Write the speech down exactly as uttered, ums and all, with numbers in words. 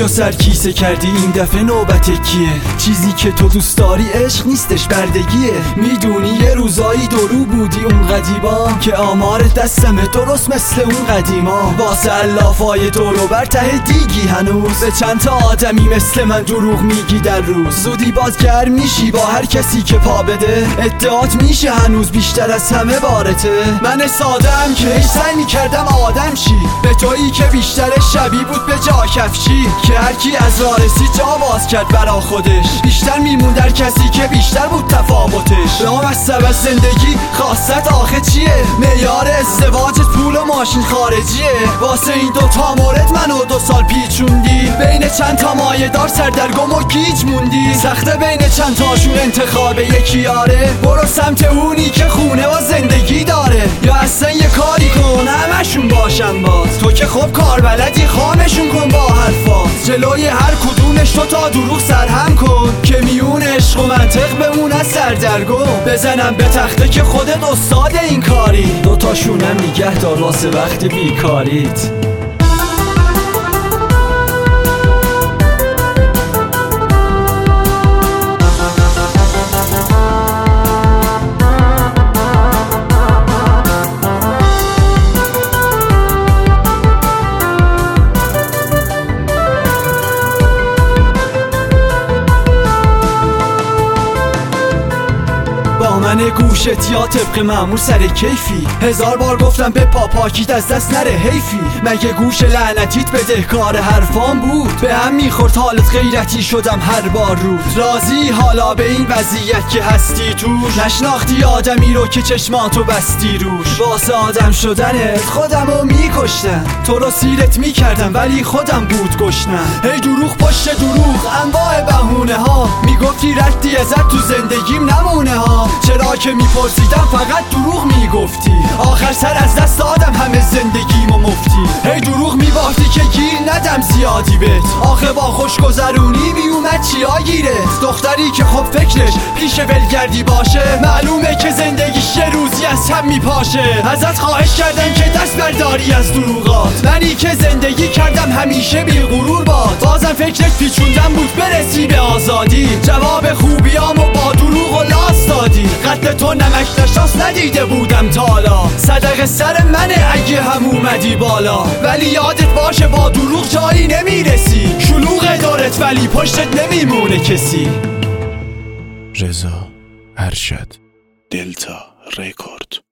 بیا سر کیسه کردی این دفعه نوبت کیه؟ چیزی که تو دوست داری عشق نیستش بردگیه. میدونی یه روزایی درو بودی اون قدیما که آمار دستمه درست مثل اون قدیما. واسه اللافای دورو بر ته دیگی هنوز به چند تا آدمی مثل من دروغ میگی در روز. زودی بازگر میشی با هر کسی که پا بده، ادعات میشه هنوز بیشتر از همه بارته. من سادم که هیچ سعی میکردم آدم شی، به تویی که بیشتر شبیه بود به جا کفشی، که هرکی از راه رسید جا باز کرد برا خودش. بیشتر میمون در کسی که بیشتر بود تفاوتش. لامصب از زندگی خواست آخه چیه؟ معیار ازدواجت پول و ماشین خارجیه. واسه این دوتا مورد منو دو سال پیچوندی، بین چند تا مایه دار سردرگم و گیج موندی. سخته بین چند تاشون انتخاب یکی یاره، برو سمت اونی که خونه و زندگی داره، یا اصلا یه کاری کن همشون باشن باز. تو که خب کار بلدی خامشون کن با حرفات، جلوی هر کدومش تو تا دروغ سرهم کن که میون عشق و منطق بمون از سردرگم. بزنم به تخته که خودت استاد این کاری، دوتاشونم نگه دار واسه وقت بیکاریت. من گوشت یا طبق معمول سر کیفی، هزار بار گفتم به پاپاکیت از دست نره حیفی. مگه گوش لعنتیت بدهکار حرفان بود؟ به هم میخورد حالت غیرتی شدم هر بار رود. راضی حالا به این وضعیت که هستی توش؟ نشناختی آدمی رو که چشماتو بستی روش. واسه آدم شدنت خودمو میکشتم، تو رو سیرت میکردم ولی خودم بود گشنم. هی دروغ پشت دروغ انواع بهونه ها، میگفتی رفتی ازت تو زندگیم نمونه ها. چرا که میپرسیدم فقط دروغ میگفتی، آخر سر از دست دادم همه زندگیمو مفتی. هی دروغ میبافتی که گیر ندم زیادی بهت، آخه با خوشگذرونی میومد چیا گیرت؟ دختری که خب فکرش پیش ولگردی باشه، معلومه که زندگیش یه روزی از هم میپاشه. ازت خواهش کردم که دست برداری از دروغات، منی که زندگی کردم همیشه بی غرور باد. بازم فکرت پیچوندم بود برسی به آزادی، جواب خوبیامو با دروغ و لاس دادی. قتل تو نمک نشاس ندیده بودم تا حالا، صدق سر منه اگه هم اومدی بالا. ولی یادت باشه با دروغ جایی نمیرسی، شلوغ دارت ولی پشتت نمیمونه کسی. رضا ارشد، دلتا رکورد.